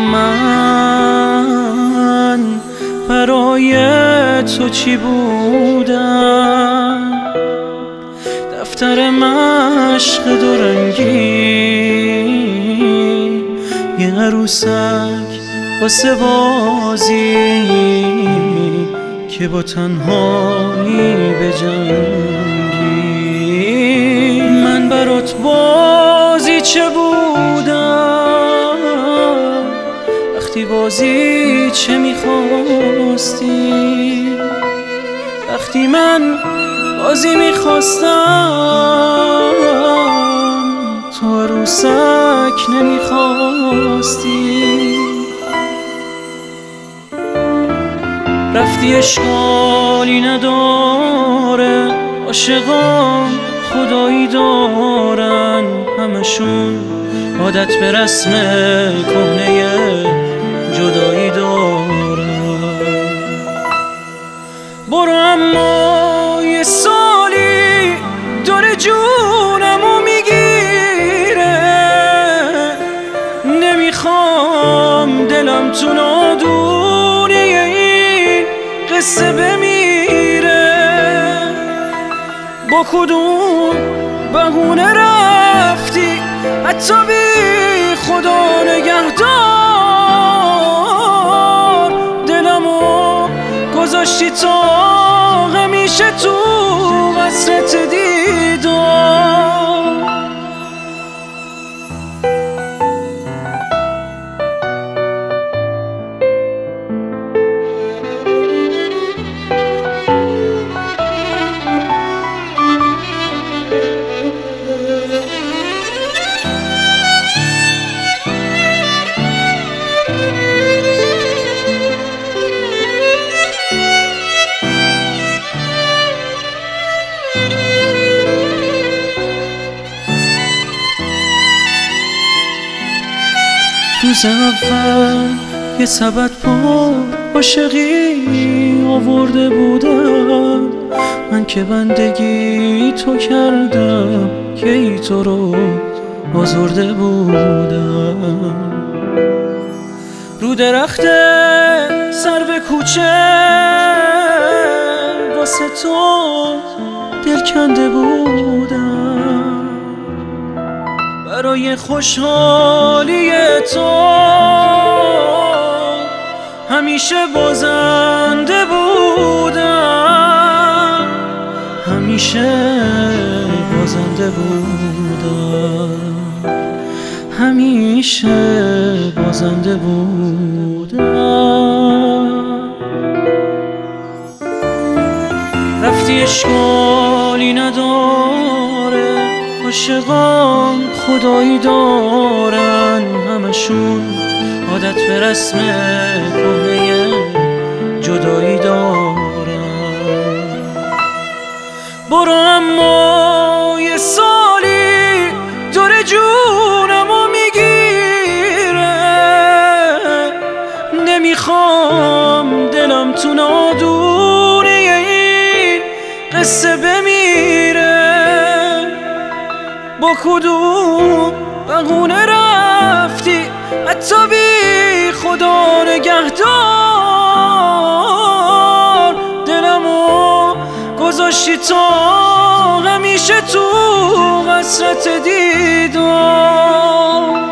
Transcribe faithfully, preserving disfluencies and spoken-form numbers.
من برای تو چی بودم؟ دفتر مشق دو رنگی، یه عروسک واسه بازی که با تنهایی بجنگی. من برات بازی چه بودم؟ وقتی بازی چه میخواستی؟ وقتی من بازی میخواستم تو عروسک نمیخواستی. رفتی اشکالی نداره، عاشقام خدایی دارن، همشون عادت به رسم کهنه جدایی دارن. برو اما یه سالی داره جونمو میگیره، نمیخوام دلم تو نادونی این قصه بمیره. با کدوم بهونه رفتی حتی بی خدا نگهدار؟ دلمو گذاشتی تا همیشه تو حسرت دیدار. روز اول یه سبد پر عاشقی آورده بودم، من که بندگی تو کردم که ای تو رو آزرده بودم. رو درخت سرو کوچه واسه تو دل کنده بودم، برای خوشحالی تو همیشه بازنده بودم، همیشه بازنده بودم، همیشه بازنده بودم. رفتی اشکالی نداره، عاشقام خدایی دارن، همشون عادت به رسم کهنه جدایی دارن. برو اما یه سالی داره جونمو میگیره، نمیخوام دلم تو نادونی این قصه بمیره. با کدوم بهونه رفتی حتی بی خدا نگهدار؟ دلمو گذاشتی تا همیشه تو حسرت دیدار.